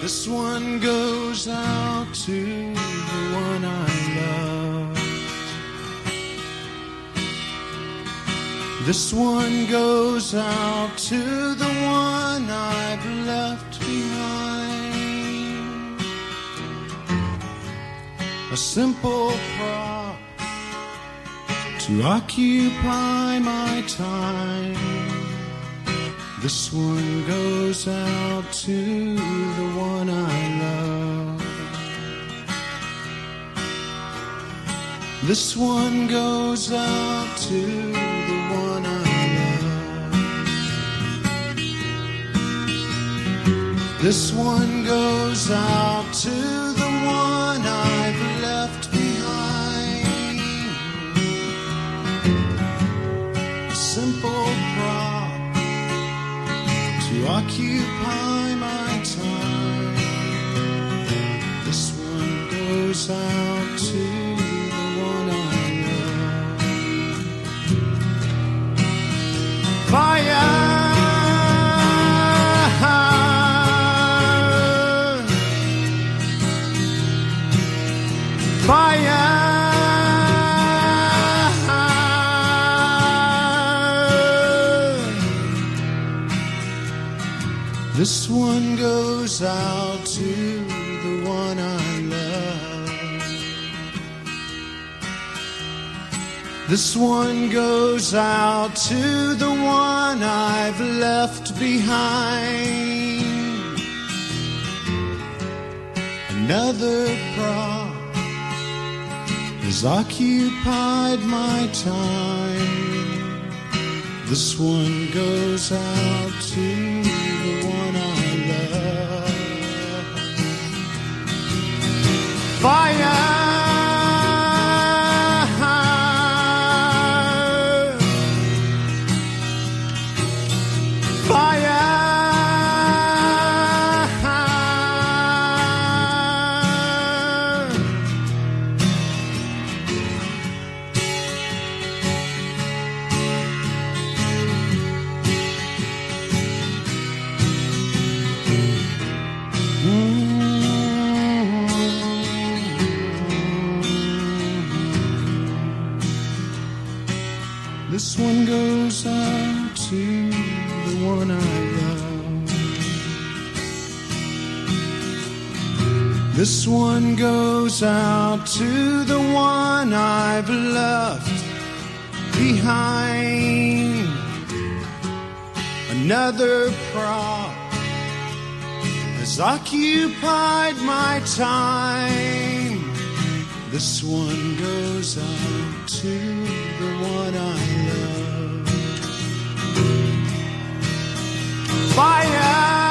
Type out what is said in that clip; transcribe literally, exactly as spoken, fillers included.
This one goes out to the one I love. This one goes out to the one I've left behind. A simple prop to occupy my time. This one goes out to the one I love. This one goes out to the one I love. This one goes out to the one I've left behind. A simple prop to occupy my time. This one goes out to the one I love. Fire, fire. This one goes out to the one I love. This one goes out to the one I've left behind. Another prop has occupied my time. This one goes out to the one I love. Fire, fire. This one goes out to the one I love. This one goes out to the one I've left behind. Another prop has occupied my time. This one goes out to the one I love. Fire!